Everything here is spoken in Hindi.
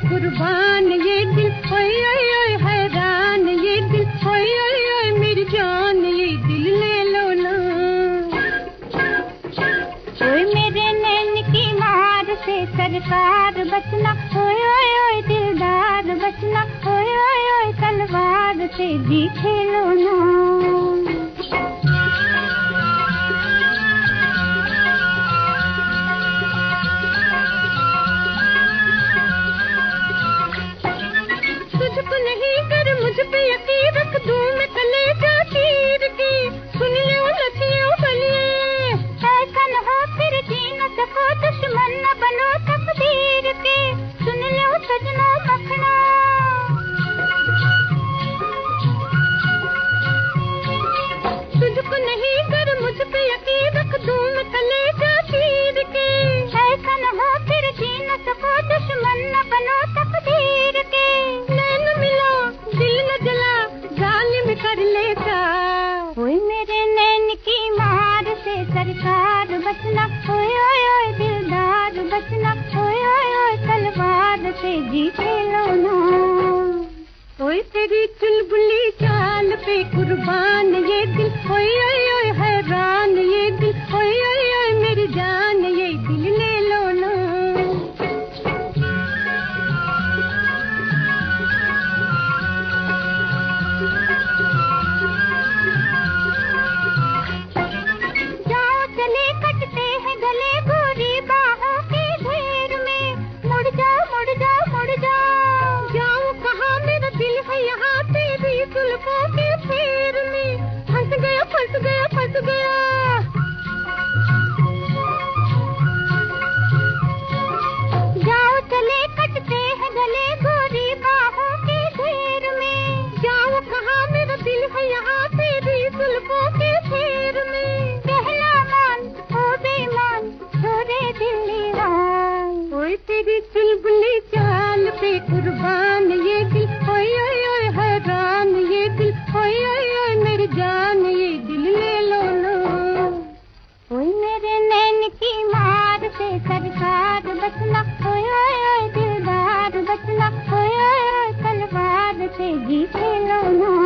कुर्बान ये दिल, ओए ओए ओए हैरान ये दिल, ओए ओए ओए मेरी जान ये दिल ले लो ना। ओए मेरे नैन की मार से सरकार बचना, ओए ओए ओए दिलदार बचना, ओए ओए ओए तलवार से जी खेलो ना। तुझको नहीं कर मुझ पे यकीन, रख दूं मैं कलेजा चीर के, सुन ले ओ नथिए ओ बलिए, ऐसा न हो फिर जी न सको, दुश्मन न बनो तकदीर के, सुन ले ओ सजना मखना। तुझको नहीं कर मुझ पे यकीन, रख दूं मैं कलेजा चीर के, ऐसा न हो फिर जी न सको, दुश्मन न बनो तकदीर के। नैन मिला दिल न जला जालिम कर लेता, ओए मेरे नैन की मार से सरकार बचना, ओए ओए ओए दिलदार बचना, ओए ओए ओए तलवार से जी खेलो ना। ओए तेरी चुलबुली चाल पे कुर्बान ये दिल, ओए ओए ओए हैरान ये दिल, ओए ओए ओए मेरी जान ये दिल ले लो ना। जाओ चले कटते हैं गले गोरी बाहों के ढेर में, मुड़ जाओ मुड़ जाओ मुड़ जाओ। जाऊं कहाँ मेरा दिल है यहाँ तेरी जुल्फों के फेर में, फंस गया फंस गया फंस गया। जाओ चले कटते हैं गले गोरी बाहों के ढेर में, जाऊं कहाँ मेरा दिल है यहाँ तेरी जुल्फों के फेर में, कहना मान ओ बेईमान छोड़े दिल नीवान। ओए तेरी चुलबुली चाल पे कुर्बान ये दिल, ओए ओए ओए हैरान ये दिल, ओए ओए ओए मेरी जान ये दिल ले लो ना। ओए मेरे नैन की मार से सरकार बचना, ओए ओए ओए दिलदार बचना, ओए ओए ओए तलवार से जी खेलो ना।